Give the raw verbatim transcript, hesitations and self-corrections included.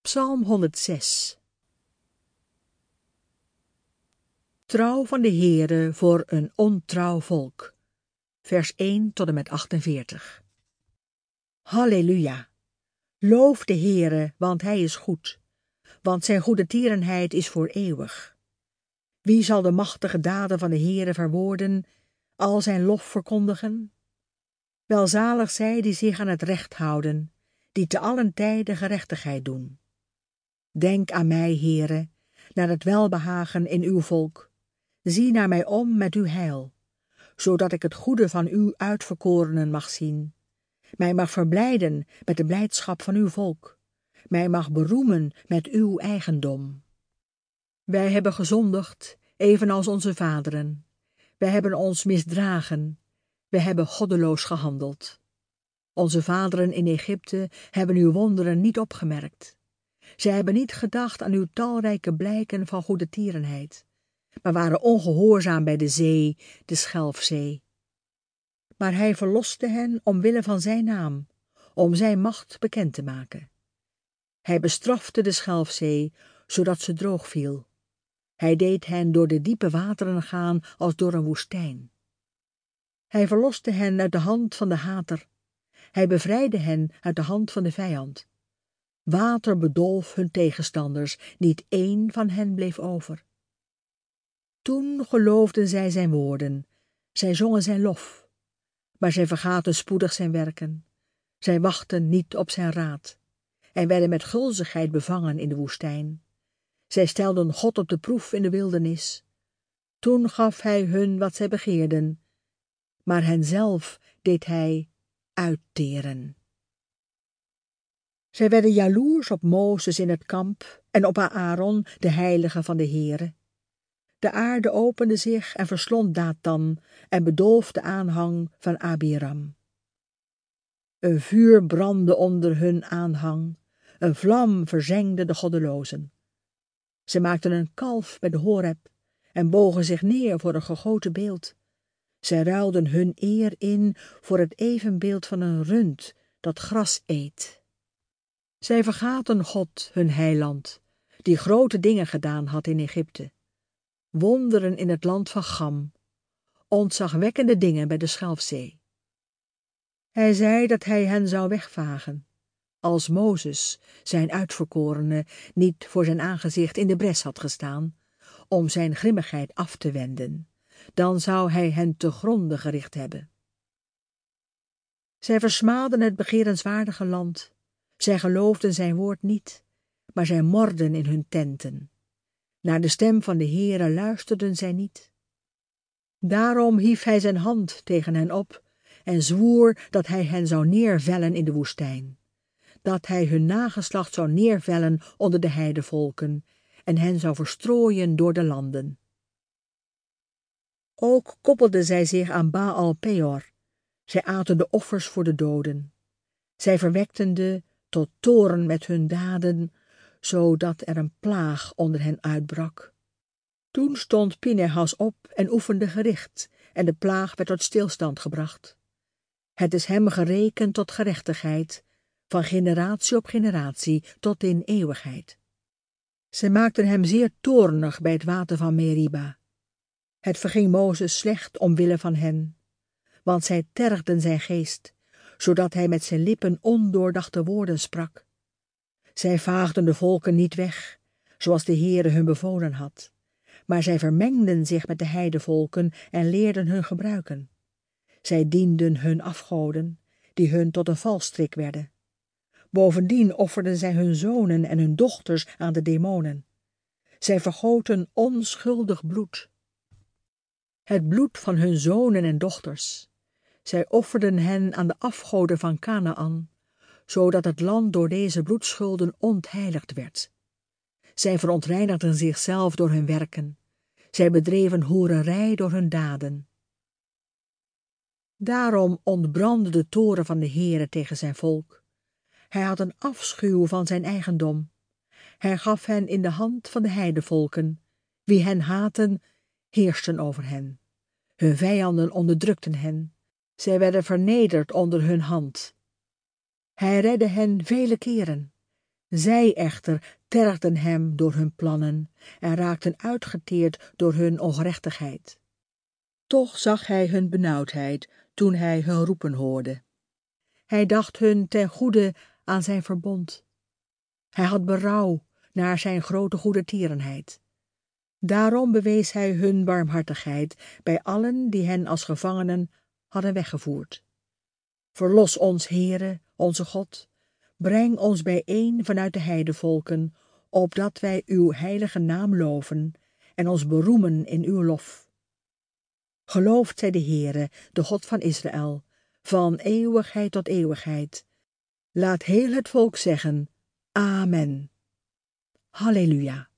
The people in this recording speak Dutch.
Psalm honderdzes. Trouw van de Heere voor een ontrouw volk. Vers één tot en met achtenveertig. Halleluja! Loof de Heere, want hij is goed, want zijn goedertierenheid is voor eeuwig. Wie zal de machtige daden van de Heere verwoorden, al zijn lof verkondigen? Welzalig zij die zich aan het recht houden, die te allen tijde gerechtigheid doen. Denk aan mij, Heere, naar het welbehagen in uw volk. Zie naar mij om met uw heil, zodat ik het goede van uw uitverkorenen mag zien. Mij mag verblijden met de blijdschap van uw volk. Mij mag beroemen met uw eigendom. Wij hebben gezondigd, evenals onze vaderen. Wij hebben ons misdragen. Wij hebben goddeloos gehandeld. Onze vaderen in Egypte hebben uw wonderen niet opgemerkt. Zij hebben niet gedacht aan uw talrijke blijken van goedertierenheid, maar waren ongehoorzaam bij de zee, de Schelfzee. Maar hij verloste hen omwille van zijn naam, om zijn macht bekend te maken. Hij bestrafte de Schelfzee, zodat ze droog viel. Hij deed hen door de diepe wateren gaan als door een woestijn. Hij verloste hen uit de hand van de hater. Hij bevrijdde hen uit de hand van de vijand. Water bedolf hun tegenstanders, niet één van hen bleef over. Toen geloofden zij zijn woorden, zij zongen zijn lof, maar zij vergaten spoedig zijn werken. Zij wachten niet op zijn raad en werden met gulzigheid bevangen in de woestijn. Zij stelden God op de proef in de wildernis. Toen gaf hij hun wat zij begeerden, maar henzelf deed hij uitteren. Zij werden jaloers op Mozes in het kamp en op Aaron, de heilige van de Heere. De aarde opende zich en verslond Datan en bedolf de aanhang van Abiram. Een vuur brandde onder hun aanhang, een vlam verzengde de goddelozen. Ze maakten een kalf bij de Horeb en bogen zich neer voor een gegoten beeld. Zij ruilden hun eer in voor het evenbeeld van een rund dat gras eet. Zij vergaten God, hun heiland, die grote dingen gedaan had in Egypte. Wonderen in het land van Cham, ontzagwekkende dingen bij de Schelfzee. Hij zei dat hij hen zou wegvagen, als Mozes, zijn uitverkorene, niet voor zijn aangezicht in de bres had gestaan, om zijn grimmigheid af te wenden. Dan zou hij hen te gronde gericht hebben. Zij versmaadden het begerenswaardige land. Zij geloofden zijn woord niet, maar zij morden in hun tenten. Naar de stem van de Heere luisterden zij niet. Daarom hief hij zijn hand tegen hen op en zwoer dat hij hen zou neervellen in de woestijn, dat hij hun nageslacht zou neervellen onder de heidevolken en hen zou verstrooien door de landen. Ook koppelden zij zich aan Baal Peor. Zij aten de offers voor de doden. Zij verwekten de tot toorn met hun daden, zodat er een plaag onder hen uitbrak. Toen stond Pinehas op en oefende gericht, en de plaag werd tot stilstand gebracht. Het is hem gerekend tot gerechtigheid, van generatie op generatie tot in eeuwigheid. Zij maakten hem zeer toornig bij het water van Meriba. Het verging Mozes slecht omwille van hen, want zij tergden zijn geest, zodat hij met zijn lippen ondoordachte woorden sprak. Zij vaagden de volken niet weg, zoals de Heere hun bevolen had, maar zij vermengden zich met de heidevolken en leerden hun gebruiken. Zij dienden hun afgoden, die hun tot een valstrik werden. Bovendien offerden zij hun zonen en hun dochters aan de demonen. Zij vergoten onschuldig bloed, het bloed van hun zonen en dochters. Zij offerden hen aan de afgoden van Kanaan, zodat het land door deze bloedschulden ontheiligd werd. Zij verontreinigden zichzelf door hun werken. Zij bedreven hoererij door hun daden. Daarom ontbrandde de toorn van de Heere tegen zijn volk. Hij had een afschuw van zijn eigendom. Hij gaf hen in de hand van de heidevolken. Wie hen haatten, heersten over hen. Hun vijanden onderdrukten hen. Zij werden vernederd onder hun hand. Hij redde hen vele keren. Zij echter tergden hem door hun plannen en raakten uitgeteerd door hun ongerechtigheid. Toch zag hij hun benauwdheid toen hij hun roepen hoorde. Hij dacht hun ten goede aan zijn verbond. Hij had berouw naar zijn grote goedertierenheid. Daarom bewees hij hun barmhartigheid bij allen die hen als gevangenen hadden weggevoerd. Verlos ons, Heere, onze God, breng ons bijeen vanuit de heidevolken, opdat wij uw heilige naam loven en ons beroemen in uw lof. Geloofd zij de Heere, de God van Israël, van eeuwigheid tot eeuwigheid. Laat heel het volk zeggen, Amen. Halleluja.